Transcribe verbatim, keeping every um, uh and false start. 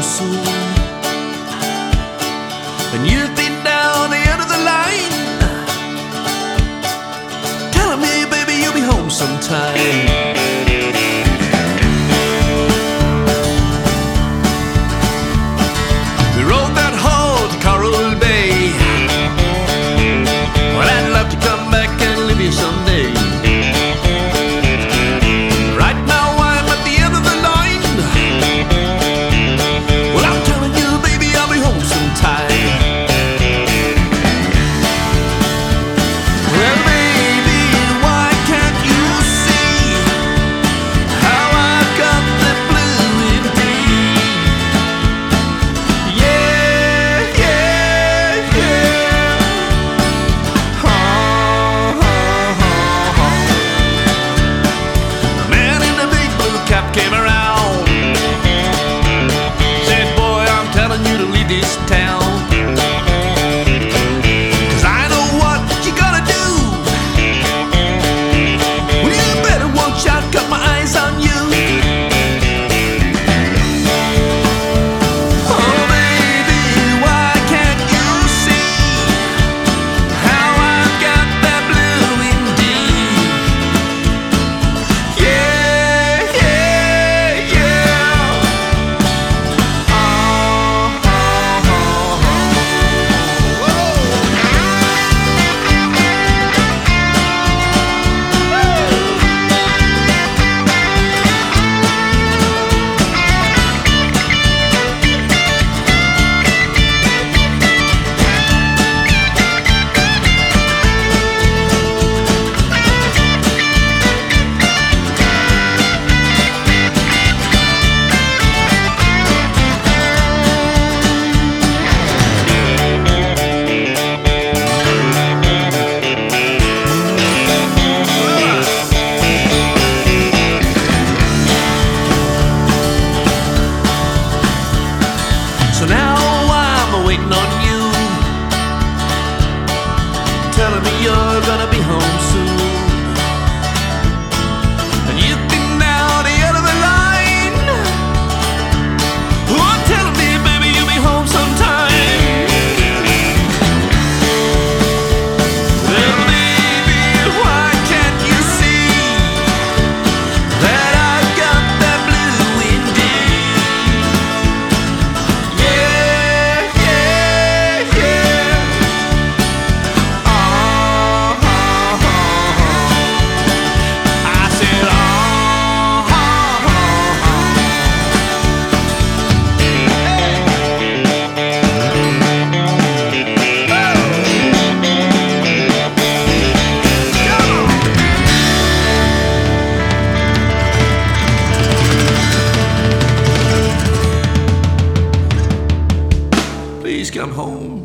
soon. And you've been down the end of the line, telling me, baby, you'll be home sometime. Someday. Right now I'm at the end of the line. Well, I'm telling you, baby, I'll be home sometime. Well, baby, why can't you see how I've got the blue indeed? Yeah, yeah, yeah. Oh. Came around, said, boy, I'm telling you to leave this town, 'cause I know what you gotta do. Well, you better watch out, got my eyes on you. Oh, baby, why can't you see how I've got that blue indeed? Yeah. So now I'm waiting on you, telling me you're gonna be home soon. And you've been down the end of the line, oh, telling me, baby, you'll be home sometime. Well, baby, why can't you see that I've got that blue indeed? Please come home.